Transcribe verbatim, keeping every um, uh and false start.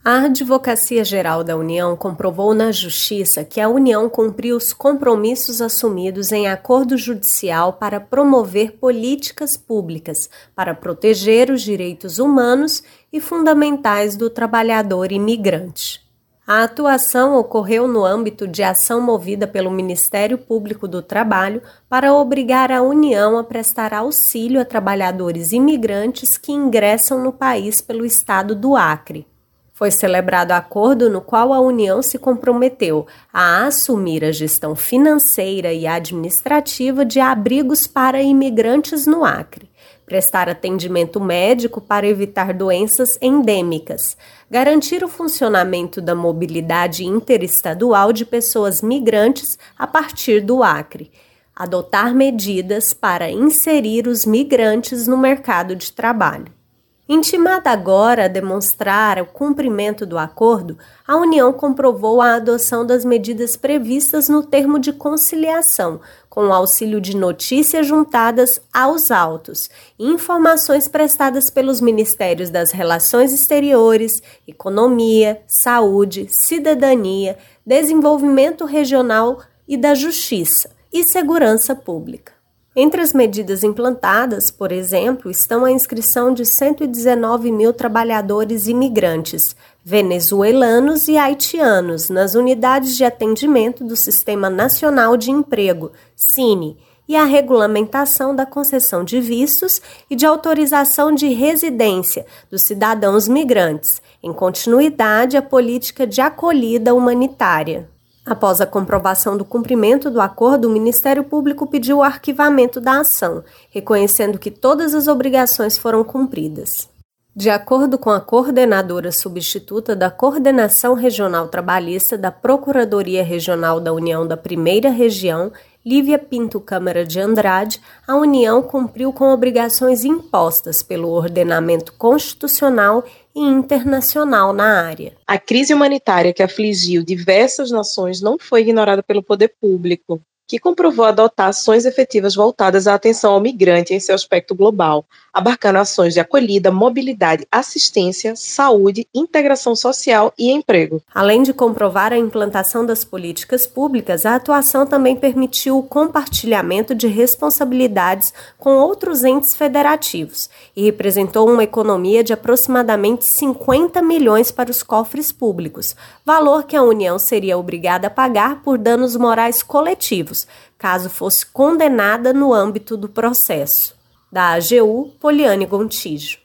A Advocacia Geral da União comprovou na Justiça que a União cumpriu os compromissos assumidos em acordo judicial para promover políticas públicas para proteger os direitos humanos e fundamentais do trabalhador imigrante. A atuação ocorreu no âmbito de ação movida pelo Ministério Público do Trabalho para obrigar a União a prestar auxílio a trabalhadores imigrantes que ingressam no país pelo estado do Acre. Foi celebrado acordo no qual a União se comprometeu a assumir a gestão financeira e administrativa de abrigos para imigrantes no Acre, prestar atendimento médico para evitar doenças endêmicas, garantir o funcionamento da mobilidade interestadual de pessoas migrantes a partir do Acre, adotar medidas para inserir os migrantes no mercado de trabalho. Intimada agora a demonstrar o cumprimento do acordo, a União comprovou a adoção das medidas previstas no termo de conciliação, com o auxílio de notícias juntadas aos autos e informações prestadas pelos Ministérios das Relações Exteriores, Economia, Saúde, Cidadania, Desenvolvimento Regional e da Justiça e Segurança Pública. Entre as medidas implantadas, por exemplo, estão a inscrição de cento e dezenove mil trabalhadores imigrantes, venezuelanos e haitianos, nas unidades de atendimento do Sistema Nacional de Emprego, SINE, e a regulamentação da concessão de vistos e de autorização de residência dos cidadãos migrantes, em continuidade à política de acolhida humanitária. Após a comprovação do cumprimento do acordo, o Ministério Público pediu o arquivamento da ação, reconhecendo que todas as obrigações foram cumpridas. De acordo com a coordenadora substituta da Coordenação Regional Trabalhista da Procuradoria Regional da União da Primeira Região, Lívia Pinto Câmara de Andrade, a União cumpriu com obrigações impostas pelo ordenamento constitucional e internacional na área. A crise humanitária que afligiu diversas nações não foi ignorada pelo poder público, que comprovou adotar ações efetivas voltadas à atenção ao migrante em seu aspecto global, abarcando ações de acolhida, mobilidade, assistência, saúde, integração social e emprego. Além de comprovar a implantação das políticas públicas, a atuação também permitiu o compartilhamento de responsabilidades com outros entes federativos e representou uma economia de aproximadamente cinquenta milhões para os cofres públicos, valor que a União seria obrigada a pagar por danos morais coletivos, caso fosse condenada no âmbito do processo. Da A G U, Poliane Gontijo.